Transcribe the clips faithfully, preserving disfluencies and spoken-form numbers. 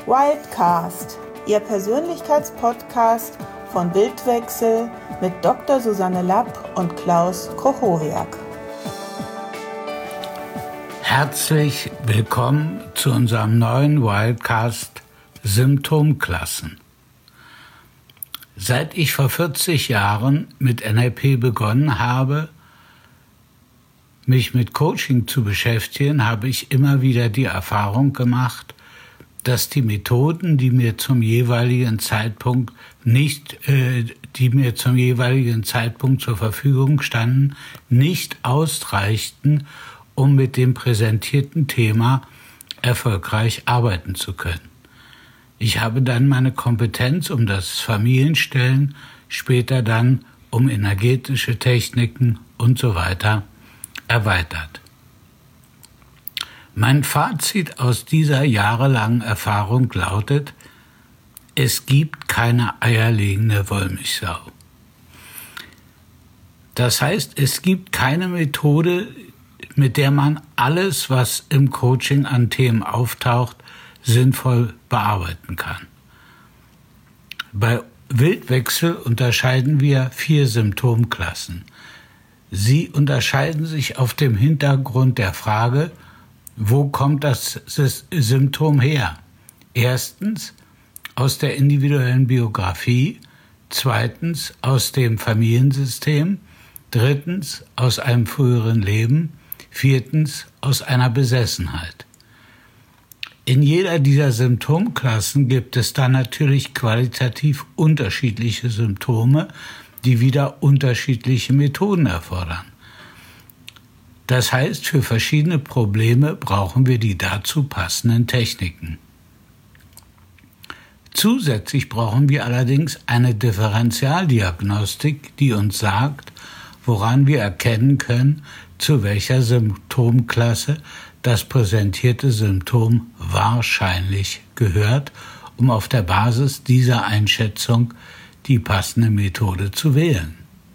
Wildcast, Ihr Persönlichkeitspodcast von Bildwechsel mit Doktor Susanne Lapp und Klaus Krochowiak. Herzlich willkommen zu unserem neuen Wildcast Symptomklassen. Seit ich vor vierzig Jahren mit N L P begonnen habe, mich mit Coaching zu beschäftigen, habe ich immer wieder die Erfahrung gemacht, dass die Methoden, die mir zum jeweiligen Zeitpunkt nicht, äh, die mir zum jeweiligen Zeitpunkt zur Verfügung standen, nicht ausreichten, um mit dem präsentierten Thema erfolgreich arbeiten zu können. Ich habe dann meine Kompetenz um das Familienstellen, später dann um energetische Techniken und so weiter erweitert. Mein Fazit aus dieser jahrelangen Erfahrung lautet: Es gibt keine eierlegende Wollmilchsau. Das heißt, es gibt keine Methode, mit der man alles, was im Coaching an Themen auftaucht, sinnvoll bearbeiten kann. Bei Wildwechsel unterscheiden wir vier Symptomklassen. Sie unterscheiden sich auf dem Hintergrund der Frage, wo kommt das Symptom her? Erstens aus der individuellen Biografie, zweitens aus dem Familiensystem, drittens aus einem früheren Leben, viertens aus einer Besessenheit. In jeder dieser Symptomklassen gibt es dann natürlich qualitativ unterschiedliche Symptome, die wieder unterschiedliche Methoden erfordern. Das heißt, für verschiedene Probleme brauchen wir die dazu passenden Techniken. Zusätzlich brauchen wir allerdings eine Differentialdiagnostik, die uns sagt, woran wir erkennen können, zu welcher Symptomklasse das präsentierte Symptom wahrscheinlich gehört, um auf der Basis dieser Einschätzung die passende Methode zu wählen.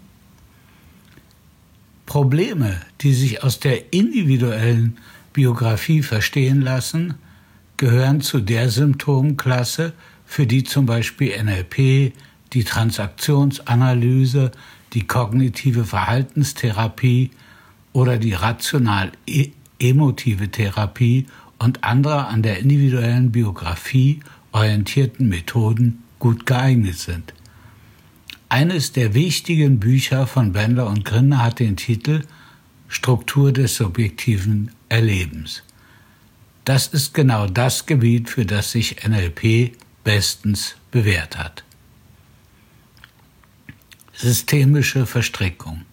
Probleme, die sich aus der individuellen Biografie verstehen lassen, gehören zu der Symptomklasse, für die zum Beispiel N L P, die Transaktionsanalyse, die kognitive Verhaltenstherapie oder die rational-emotive Therapie und andere an der individuellen Biografie orientierten Methoden gut geeignet sind. Eines der wichtigen Bücher von Bandler und Grinder hat den Titel Struktur des subjektiven Erlebens. Das ist genau das Gebiet, für das sich N L P bestens bewährt hat. Systemische Verstrickung.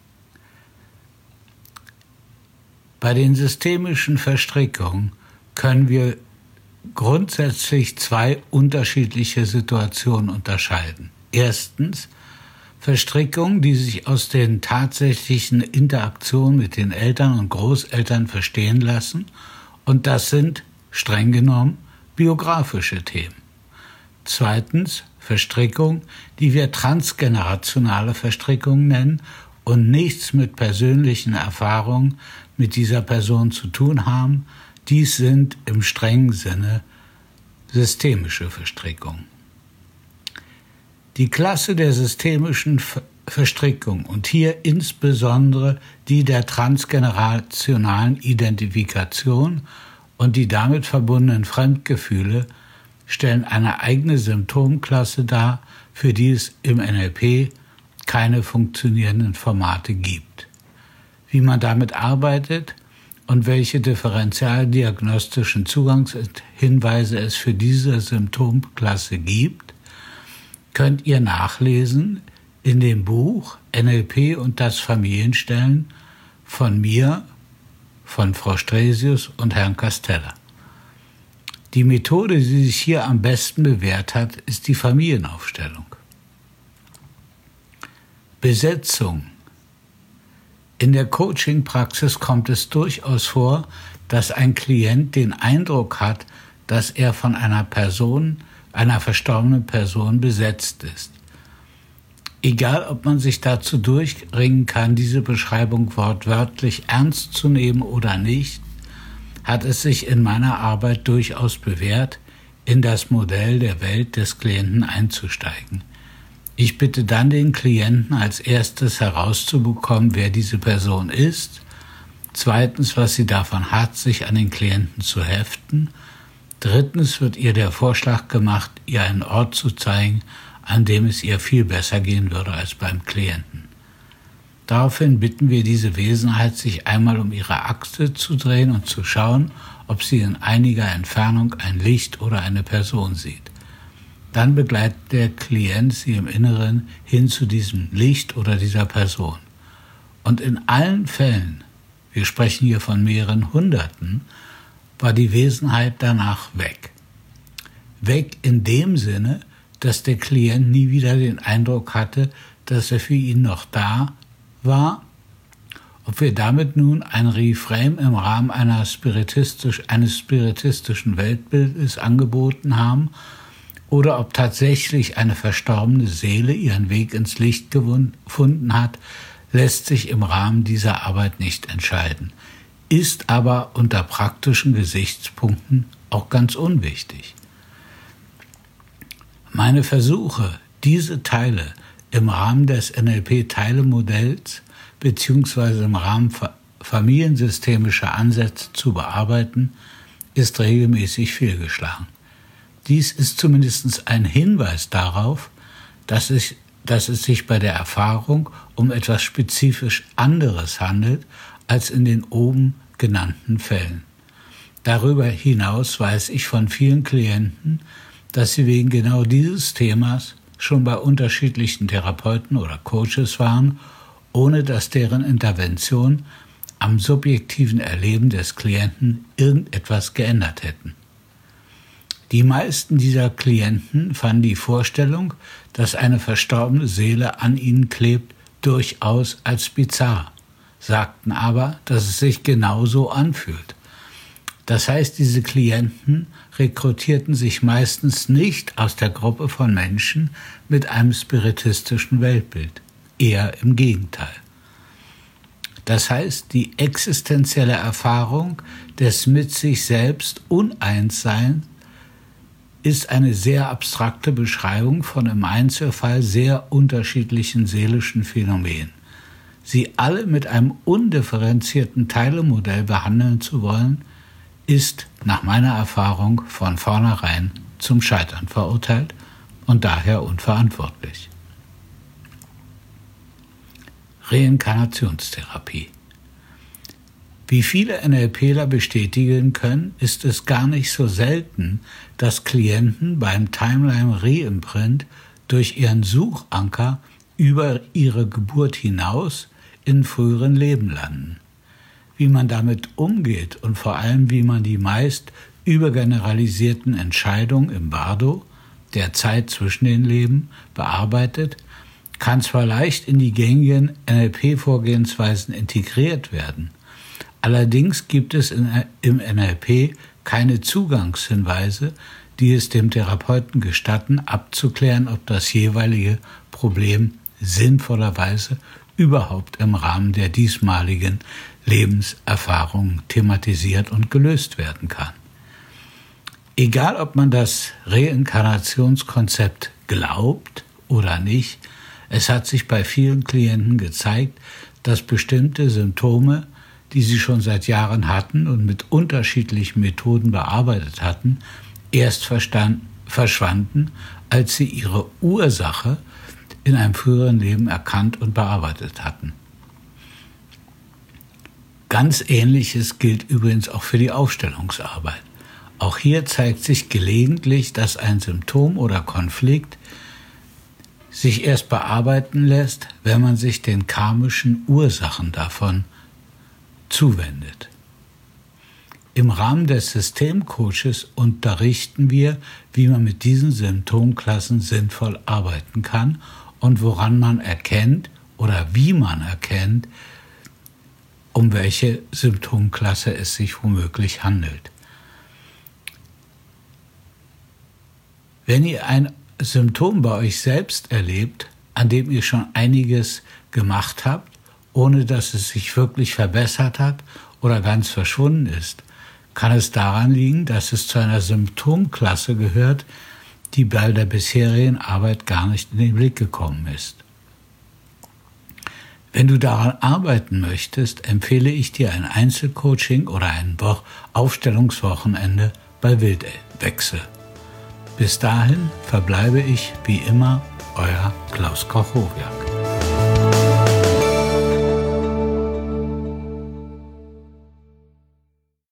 Bei den systemischen Verstrickungen können wir grundsätzlich zwei unterschiedliche Situationen unterscheiden. Erstens Verstrickungen, die sich aus den tatsächlichen Interaktionen mit den Eltern und Großeltern verstehen lassen, und das sind, streng genommen, biografische Themen. Zweitens Verstrickungen, die wir transgenerationale Verstrickungen nennen und nichts mit persönlichen Erfahrungen mit dieser Person zu tun haben. Dies sind im strengen Sinne systemische Verstrickungen. Die Klasse der systemischen Verstrickung und hier insbesondere die der transgenerationalen Identifikation und die damit verbundenen Fremdgefühle stellen eine eigene Symptomklasse dar, für die es im N L P keine funktionierenden Formate gibt. Wie man damit arbeitet und welche differentialdiagnostischen Zugangshinweise es für diese Symptomklasse gibt, könnt ihr nachlesen in dem Buch N L P und das Familienstellen von mir, von Frau Stresius und Herrn Castella. Die Methode, die sich hier am besten bewährt hat, ist die Familienaufstellung. Besetzung. In der Coaching-Praxis kommt es durchaus vor, dass ein Klient den Eindruck hat, dass er von einer Person, einer verstorbenen Person besetzt ist. Egal, ob man sich dazu durchringen kann, diese Beschreibung wortwörtlich ernst zu nehmen oder nicht, hat es sich in meiner Arbeit durchaus bewährt, in das Modell der Welt des Klienten einzusteigen. Ich bitte dann den Klienten als erstes herauszubekommen, wer diese Person ist, zweitens, was sie davon hat, sich an den Klienten zu heften, drittens wird ihr der Vorschlag gemacht, ihr einen Ort zu zeigen, an dem es ihr viel besser gehen würde als beim Klienten. Daraufhin bitten wir diese Wesenheit, sich einmal um ihre Achse zu drehen und zu schauen, ob sie in einiger Entfernung ein Licht oder eine Person sieht. Dann begleitet der Klient sie im Inneren hin zu diesem Licht oder dieser Person. Und in allen Fällen, wir sprechen hier von mehreren Hunderten, war die Wesenheit danach weg. Weg in dem Sinne, dass der Klient nie wieder den Eindruck hatte, dass er für ihn noch da war. Ob wir damit nun ein Reframe im Rahmen einer spiritistisch, eines spiritistischen Weltbildes angeboten haben oder ob tatsächlich eine verstorbene Seele ihren Weg ins Licht gefunden hat, lässt sich im Rahmen dieser Arbeit nicht entscheiden, ist aber unter praktischen Gesichtspunkten auch ganz unwichtig. Meine Versuche, diese Teile im Rahmen des N L P-Teilemodells bzw. im Rahmen familiensystemischer Ansätze zu bearbeiten, ist regelmäßig fehlgeschlagen. Dies ist zumindest ein Hinweis darauf, dass es, dass es sich bei der Erfahrung um etwas spezifisch anderes handelt als in den oben genannten Fällen. Darüber hinaus weiß ich von vielen Klienten, dass sie wegen genau dieses Themas schon bei unterschiedlichen Therapeuten oder Coaches waren, ohne dass deren Intervention am subjektiven Erleben des Klienten irgendetwas geändert hätten. Die meisten dieser Klienten fanden die Vorstellung, dass eine verstorbene Seele an ihnen klebt, durchaus als bizarr, sagten aber, dass es sich genauso anfühlt. Das heißt, diese Klienten rekrutierten sich meistens nicht aus der Gruppe von Menschen mit einem spiritistischen Weltbild, eher im Gegenteil. Das heißt, die existenzielle Erfahrung des mit sich selbst Uneinsseins ist eine sehr abstrakte Beschreibung von im Einzelfall sehr unterschiedlichen seelischen Phänomenen. Sie alle mit einem undifferenzierten Teilemodell behandeln zu wollen, ist nach meiner Erfahrung von vornherein zum Scheitern verurteilt und daher unverantwortlich. Reinkarnationstherapie. Wie viele NLPler bestätigen können, ist es gar nicht so selten, dass Klienten beim Timeline Reimprint durch ihren Suchanker über ihre Geburt hinaus in früheren Leben landen. Wie man damit umgeht und vor allem wie man die meist übergeneralisierten Entscheidungen im Bardo, der Zeit zwischen den Leben, bearbeitet, kann zwar leicht in die gängigen N L P-Vorgehensweisen integriert werden, allerdings gibt es in, im N L P keine Zugangshinweise, die es dem Therapeuten gestatten, abzuklären, ob das jeweilige Problem sinnvollerweise überhaupt im Rahmen der diesmaligen Lebenserfahrung thematisiert und gelöst werden kann. Egal, ob man das Reinkarnationskonzept glaubt oder nicht, es hat sich bei vielen Klienten gezeigt, dass bestimmte Symptome, die sie schon seit Jahren hatten und mit unterschiedlichen Methoden bearbeitet hatten, erst verstand, verschwanden, als sie ihre Ursache in einem früheren Leben erkannt und bearbeitet hatten. Ganz Ähnliches gilt übrigens auch für die Aufstellungsarbeit. Auch hier zeigt sich gelegentlich, dass ein Symptom oder Konflikt sich erst bearbeiten lässt, wenn man sich den karmischen Ursachen davon zuwendet. Im Rahmen des Systemcoaches unterrichten wir, wie man mit diesen Symptomklassen sinnvoll arbeiten kann und woran man erkennt oder wie man erkennt, um welche Symptomklasse es sich womöglich handelt. Wenn ihr ein Symptom bei euch selbst erlebt, an dem ihr schon einiges gemacht habt, ohne dass es sich wirklich verbessert hat oder ganz verschwunden ist, kann es daran liegen, dass es zu einer Symptomklasse gehört, die bei der bisherigen Arbeit gar nicht in den Blick gekommen ist. Wenn du daran arbeiten möchtest, empfehle ich dir ein Einzelcoaching oder ein Aufstellungswochenende bei Wildwechsel. Bis dahin verbleibe ich wie immer euer Klaus Kochowiak.